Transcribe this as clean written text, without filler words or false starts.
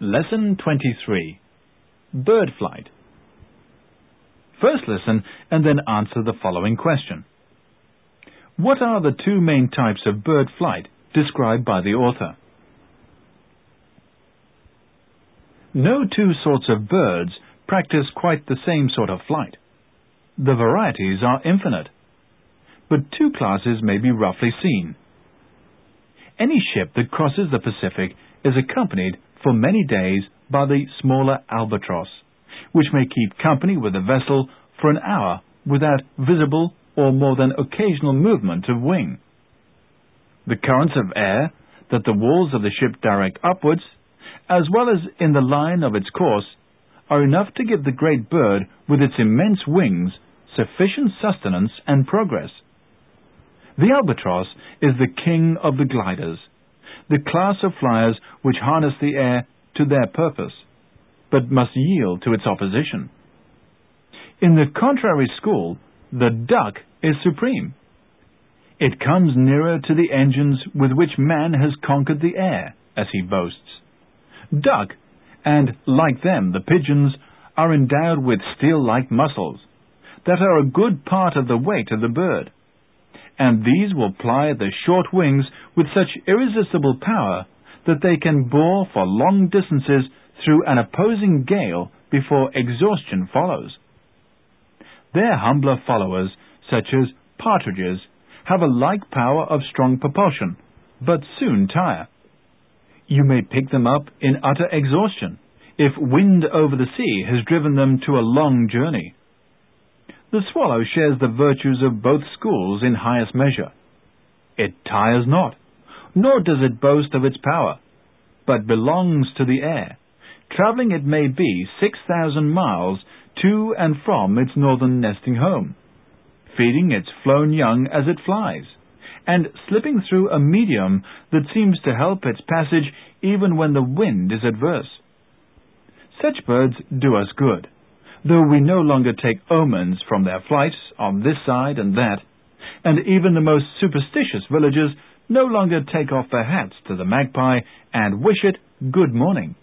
Lesson 23. Bird Flight. First listen and then answer the following question. What are the two main types of bird flight described by the author? No two sorts of birds practice quite the same sort of flight. The varieties are infinite, but two classes may be roughly seen. Any ship that crosses the Pacific is accompanied for many days by the smaller albatross, which may keep company with the vessel for an hour without visible or more than occasional movement of wing. The currents of air that the walls of the ship direct upwards, as well as in the line of its course, are enough to give the great bird with its immense wings sufficient sustenance and progress. The albatross is the king of the gliders, the class of flyers which harness the air to their purpose, but must yield to its opposition. In the contrary school, the duck is supreme. It comes nearer to the engines with which man has conquered the air, as he boasts. Duck, and like them the pigeons, are endowed with steel-like muscles that are a good part of the weight of the bird, and these will ply the short wings with such irresistible power that they can bore for long distances through an opposing gale before exhaustion follows. Their humbler followers, such as partridges, have a like power of strong propulsion, but soon tire. You may pick them up in utter exhaustion, if wind over the sea has driven them to a long journey. The swallow shares the virtues of both schools in highest measure. It tires not, nor does it boast of its power, but belongs to the air, travelling it may be 6,000 miles to and from its northern nesting home, feeding its flown young as it flies, and slipping through a medium that seems to help its passage even when the wind is adverse. Such birds do us good, though we no longer take omens from their flights on this side and that, and even the most superstitious villagers no longer take off their hats to the magpie and wish it good morning.